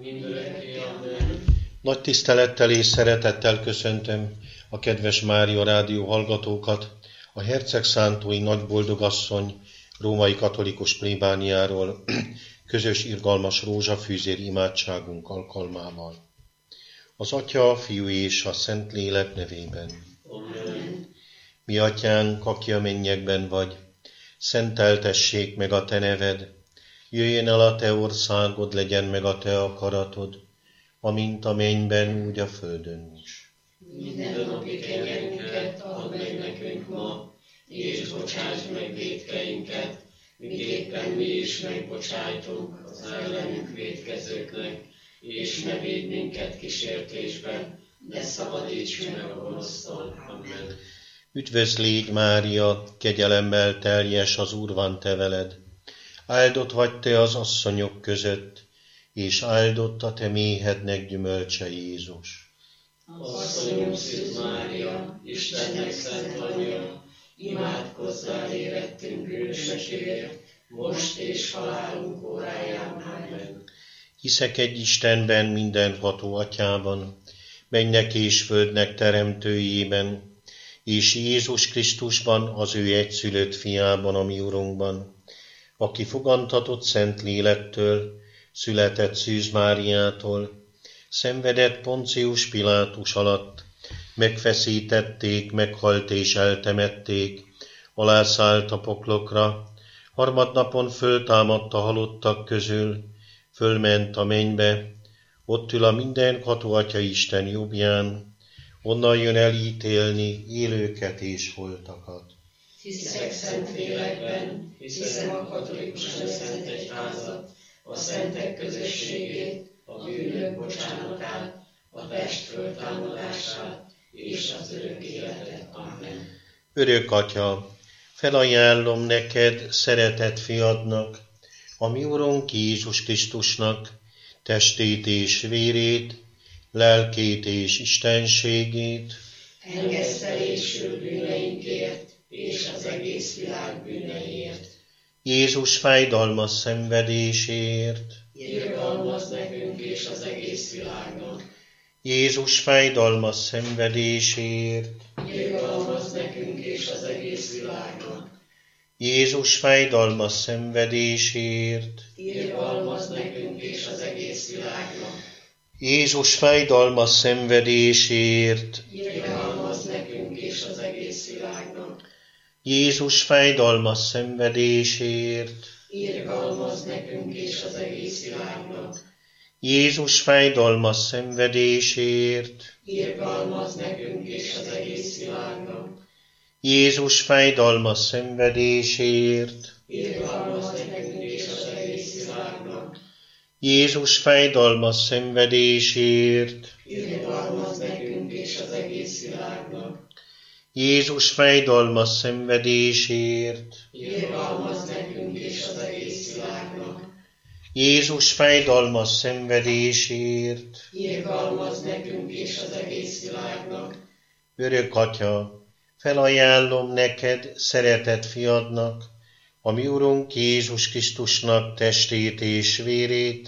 mindörökké. Amen. Nagy tisztelettel és szeretettel köszöntöm a kedves Mária rádió hallgatókat a Hercegszántói Nagyboldogasszony római katolikus plébániáról közös irgalmas rózsafűzér imádságunk alkalmával. Az Atya, a Fiú és a Szentlélek nevében. Amen. Mi Atyánk, aki a mennyekben vagy, szenteltessék meg a te neved, jöjjön el a te országod, legyen meg a te akaratod, amint a mennyben, úgy a földön is. Mindennapi kenyerünket add meg nekünk ma, és bocsáss meg vétkeinket, miképpen mi is megbocsájtunk az ellenünk vétkezőknek, és ne védj minket kísértésbe, de szabadíts meg a gonosztól. Amen. Üdvözl légy, Mária, kegyelemmel teljes, az Úr van te veled. Áldott vagy te az asszonyok között, és áldott a te méhednek gyümölcse, Jézus. Asszonyunk Szűz Mária, Istennek szent anyja, imádkozzál érettünk bűnösekért, most és halálunk óráján. Amen. Hiszek egy Istenben, mindenható Atyában, mennynek és földnek teremtőjében, és Jézus Krisztusban, az ő egyszülött fiában, a mi Urunkban, aki fogantatott Szent Lélektől, született Szűz Máriától, szenvedett Poncius Pilátus alatt, megfeszítették, meghalt és eltemették, alászállt a poklokra, harmadnapon föltámadt a halottak közül, fölment a mennybe, ott ül a mindenható Atya Isten jobbján, onnan jön elítélni élőket és holtakat. Hiszek szent lélekben, hiszem a katolikus szent egyházat, a szentek közösségét, a bűnök bocsánatát, a test föltámadását és az örök életet. Amen. Örök Atya, felajánlom neked, szeretett fiadnak, a mi Urunk Jézus Krisztusnak, testét és vérét, lelkét és istenségét, engesztelésül bűneinkért és az egész világ bűneiért. Jézus fájdalmas szenvedéséért, Irgalmazz nekünk és az egész világnak. Jézus fájdalmas szenvedéséért, Irgalmazz nekünk és az egész világnak. Jézus fájdalmas szenvedéséért, Irgalmazz nekünk és az egész világnak. Jézus fájdalmas szenvedéséért, Irgalmazz nekünk és az egész világnak. Jézus fájdalmas szenvedéséért, Irgalmazz nekünk és az egész világnak. Jézus fájdalmas szenvedéséért, Irgalmazz nekünk és az egész világnak. Jézus fájdalmas szenvedéséért, Irgalmazz nekünk és az egész világnak. Jézus fájdalmas szenvedéséért, Irgalmazz nekünk és az egész világnak. Jézus fájdalmas szenvedéséért, Irgalmazz nekünk és az egész világnak. Jézus fájdalmas szenvedéséért, Irgalmazz nekünk és az egész világnak. Örök Atya, felajánlom neked, szeretett fiadnak, a mi Urunk Jézus Krisztusnak testét és vérét,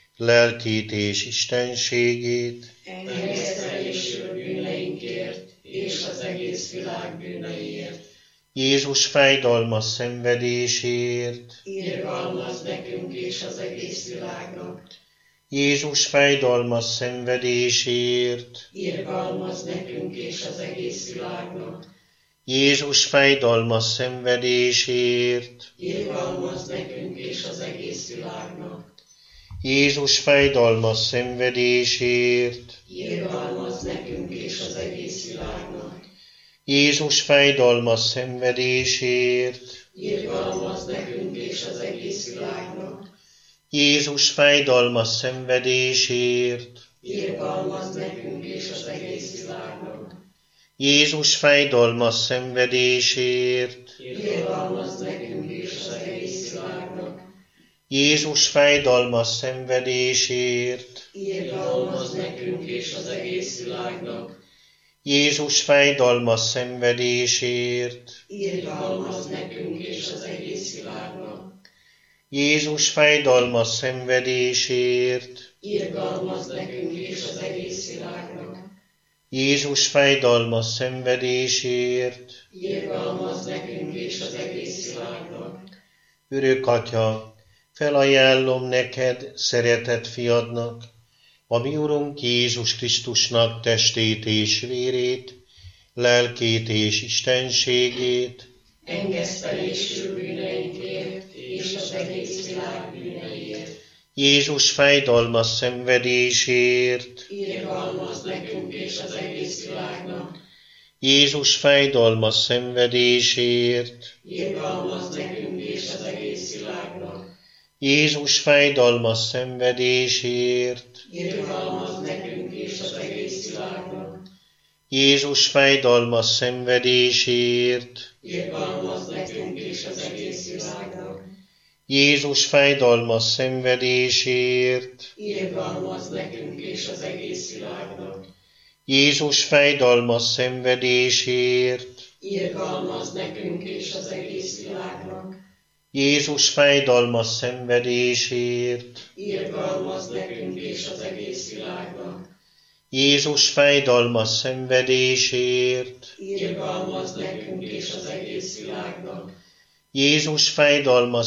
lelkét és istenségét, Engesztelésül bűneinkért és az egész világ bűneiért. Jézus fájdalmas szenvedéséért, Irgalmazz nekünk és az egész világnak. Jézus fájdalmas szenvedéséért, Irgalmazz nekünk és az egész világnak. Jézus fájdalmas szenvedéséért, Irgalmazz nekünk és az egész világnak. Jézus fájdalmas szenvedéséért, Irgalmazz nekünk és az egész világnak. Jézus fájdalmas szenvedéséért, Irgalmazz nekünk és az egész világnak. Jézus fájdalmas szenvedéséért, Irgalmazz nekünk és az egész világnak. Jézus fájdalmas szenvedéséért, Irgalmazz nekünk és az egész világnak. Jézus fájdalmas szenvedéséért, Irgalmazz nekünk és az egész világnak. Jézus fájdalmas szenvedéséért, Irgalmazz nekünk és az egész világnak. Jézus fájdalmas szenvedésért, irgalmazz nekünk és az egész világnak. Jézus fájdalmas szenvedésért, Irgalmazz nekünk és az egész világnak. Örök Atya, felajánlom neked, szeretett fiadnak, a mi Urunk Jézus Krisztusnak testét és vérét, lelkét és istenségét, Engesztelésű bűneinkért és az egész világ bűneiért. Jézus fájdalmas szenvedésért, Irgalmazz nekünk és az egész világnak. Jézus fájdalmas szenvedésért, Irgalmazz nekünk és az egész világnak. Jézus fájdalmas szenvedésért, Irgalmazz nekünk és az egész világnak. Jézus fájdalmas szenvedésért, Irgalmazz nekünk és az egész világnak. Jézus fájdalmas szenvedésért, Irgalmazz nekünk és az egész világnak. Jézus fájdalmas szenvedésért, Irgalmazz nekünk és az egész világnak. Jézus fájdalmas szenvedésért, Irgalmazz nekünk és az egész világnak. Jézus fájdalmas szenvedésért, Irgalmazz nekünk és az egész világnak. Jézus fájdalmas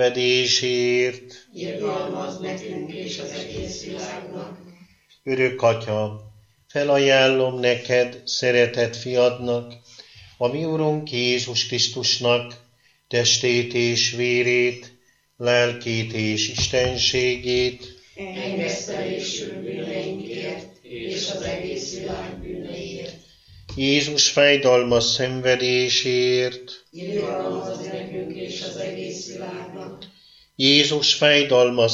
szenvedésért, Irgalmazz nekünk és az egész világnak. Örök Atya, felajánlom neked, szeretett fiadnak, a mi Urunk Jézus Krisztusnak testét és vérét, lelkét és istenségét, Engesztelésű bűneinkért és az egész világ bűneiért. Jézus fájdalmas szenvedésért, Irgalmazz nekünk és az egész világnak. Jézus fájdalmas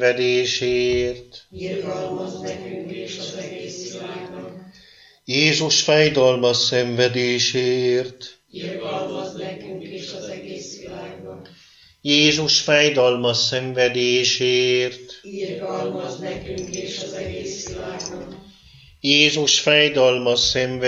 szenvedésért, Irgalmazz nekünk és az egész világnak. Jézus fájdalmas szenvedésért, Irgalmazz nekünk és az egész világnak. Jézus fájdalmas szenvedésért, Irgalmazz nekünk és az egész világnak. Jézus fájdalmas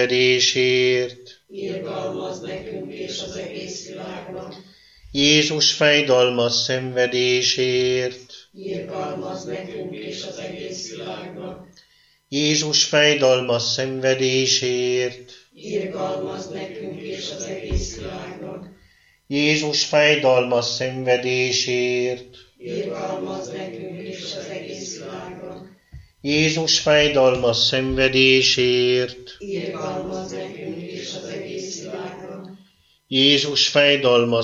szenvedésért, Irgalmazz nekünk és az egész világnak. Jézus fájdalmas szenvedésért, Irgalmazz nekünk és az egész világnak. Jézus fájdalmas szenvedésért, Irgalmazz nekünk és az egész világnak. Jézus fájdalmas szenvedésért, Irgalmazz nekünk és az egész világnak. Jézus fájdalmas szenvedésért, Irgalmazz nekünk és az egész világnak. Jézus fájdalmas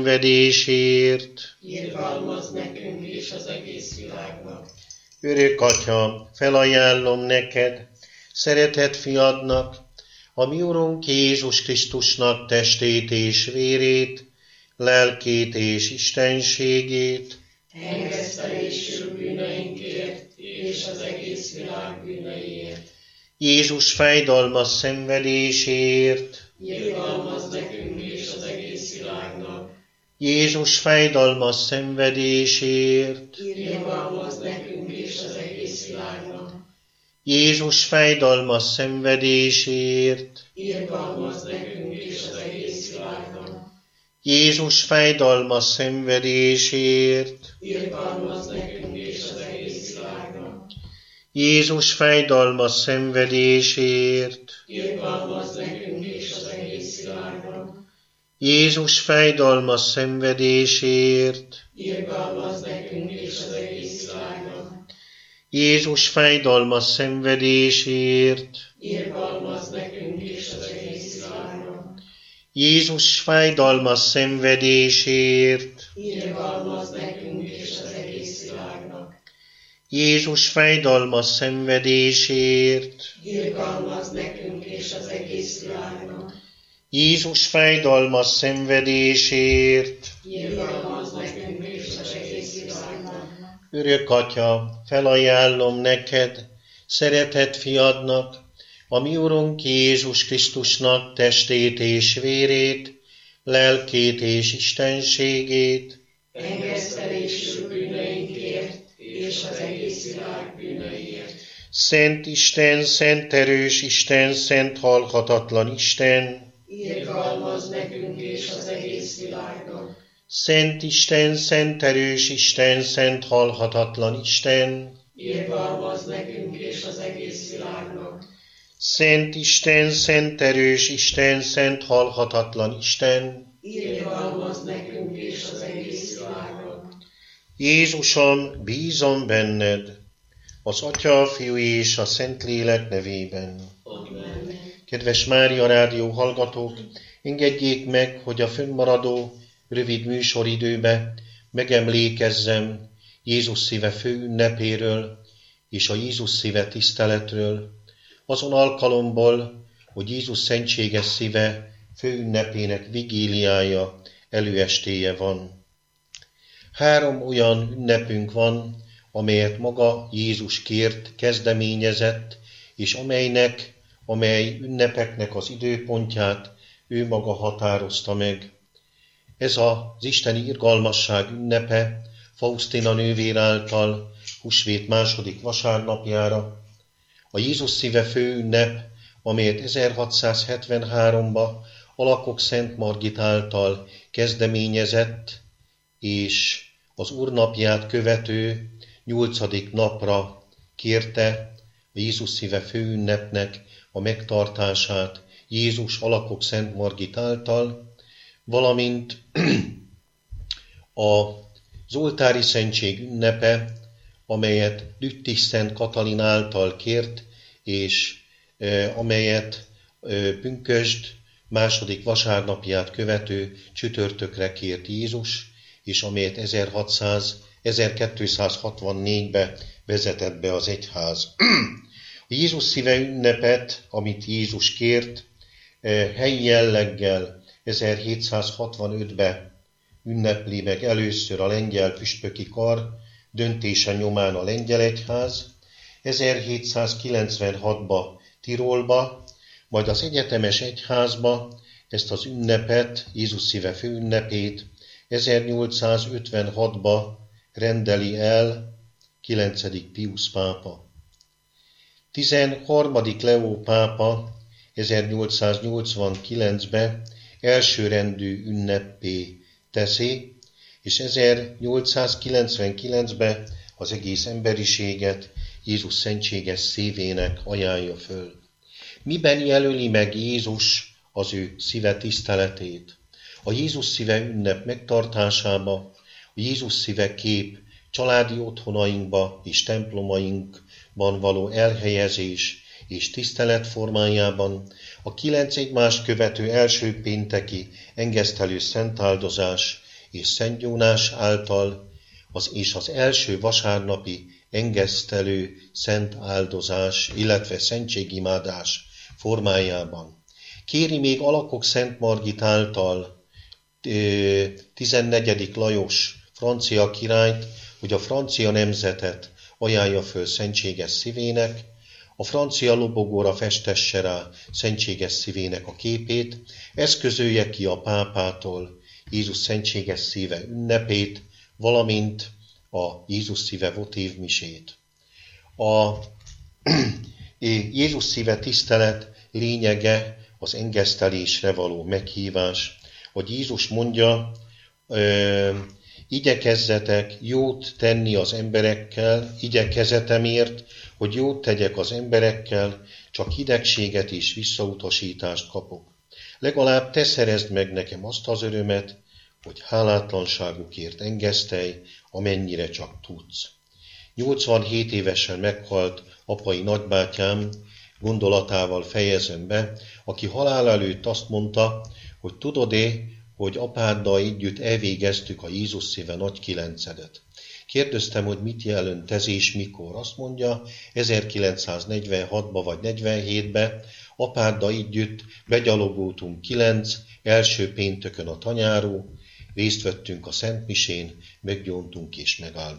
szenvedésért, Irgalmazz nekünk és az egész világnak. Örök Atya, felajánlom neked, szeretett fiadnak, a mi Urunk Jézus Krisztusnak testét és vérét, lelkét és istenségét, Engesztelésű bűneinkért és az egész világ bűneiért. Jézus fájdalmas szenvedésért, Irgalmazz nekünk és az egész világnak. Jézus fájdalmas szenvedésért, Irgalmazz nekünk és az egész világnak. Jézus fájdalmas szenvedésért, Irgalmazz nekünk és az egész világnak. Jézus fájdalmas szenvedésért, Irgalmazz nekünk és az egész világnak. Jézus fájdalmas szenvedésért, Irgalmazz nekünk és az egész világnak. Jézus fájdalmas szenvedésért, Irgalmazz nekünk és az egész világnak. Jézus fájdalmas szenvedésért, Irgalmazz nekünk és az egész világnak. Jézus fájdalmas szenvedésért, Irgalmazz nekünk és az egész világnak. Jézus fájdalmas szenvedésért, Irgalmazz nekünk és az egész világnak. Jézus fájdalmas szenvedésért, Irgalmazz nekünk és az egész világnak. Örök Atya, felajánlom neked, szeretett fiadnak, a mi Urunk Jézus Krisztusnak testét és vérét, lelkét és istenségét, Engesztelésű bűneinkért és az egész világ bűneiért. Szent Isten, szent erős Isten, szent halhatatlan Isten, Irgalmazz nekünk és az egész világnak. Szent Isten, szent erős Isten, szent halhatatlan Isten, irgalmazz nekünk és az egész világnak. Szent Isten, szent erős Isten, szent halhatatlan Isten, irgalmazz nekünk és az egész világnak. Jézusom, bízom benned, az Atya, a Fiú és a Szentlélek nevében. Amen. Kedves Mária Rádió hallgatók, engedjék meg, hogy a fönnmaradó rövid műsoridőbe megemlékezzem Jézus szíve főünnepéről és a Jézus szíve tiszteletről, azon alkalomból, hogy Jézus szentséges szíve főünnepének vigíliája, előestéje van. 3 olyan ünnepünk van, amelyet maga Jézus kért, kezdeményezett, és amely ünnepeknek az időpontját ő maga határozta meg. Ez az isteni irgalmasság ünnepe Faustina nővér által húsvét 2. vasárnapjára, a Jézus szíve főünnep, amelyet 1673-ban Alakok Szent Margit által kezdeményezett, és az Úrnapját követő 8. napra kérte a Jézus szíve főünnepnek a megtartását Jézus Alakok Szent Margit által, valamint az oltári szentség ünnepe, amelyet Lüttich Szent Katalin által kért, és amelyet pünkösd 2. vasárnapját követő csütörtökre kért Jézus, és amelyet 1264-ben vezetett be az egyház. A Jézus szíve ünnepet, amit Jézus kért, helyi jelleggel 1765-ben ünnepli meg először a lengyel püspöki kar döntése nyomán a lengyel egyház, 1796-ban Tirolba, majd az egyetemes egyházba ezt az ünnepet, Jézus szíve főünnepét 1856-ban rendeli el 9. Piusz pápa. 13. Leó pápa 1889-ben elsőrendű ünneppé teszi, és 1899-ben az egész emberiséget Jézus szentséges szívének ajánlja föl. Miben jelöli meg Jézus az ő szíve tiszteletét? A Jézus szíve ünnep megtartásába, a Jézus szíve kép családi otthonainkba és templomainkban való elhelyezés és tisztelet formájában, a 9 egymást követő első pénteki engesztelő szentáldozás és szentgyónás által, és az első vasárnapi engesztelő szent áldozás, illetve szentségimádás formájában. Kéri még Alakok Szent Margit által 14. Lajos francia királyt, hogy a francia nemzetet ajánlja föl szentséges szívének, a francia lobogóra festesse rá szentséges szívének a képét, eszközölje ki a pápától Jézus szentséges szíve ünnepét, valamint a Jézus szíve votévmisét. A Jézus szíve tisztelet lényege az engesztelésre való meghívás, hogy Jézus mondja, igyekezzetek jót tenni az emberekkel, igyekezetemért, hogy jót tegyek az emberekkel, csak hidegséget és visszautasítást kapok. Legalább te szerezd meg nekem azt az örömet, hogy hálátlanságukért engesztelj, amennyire csak tudsz. 87 évesen meghalt apai nagybátyám, gondolatával fejezem be, aki halál előtt azt mondta, hogy tudod-e, hogy apáddal együtt elvégeztük a Jézus szíve nagy kilencedet. Kérdeztem, hogy mit jelent ez és mikor. Azt mondja, 1946-ban vagy 47-ben apáddal együtt begyalogoltunk 9 első péntökön a tanyáról, részt vettünk a szentmisén, meggyóntunk és megáldoztunk.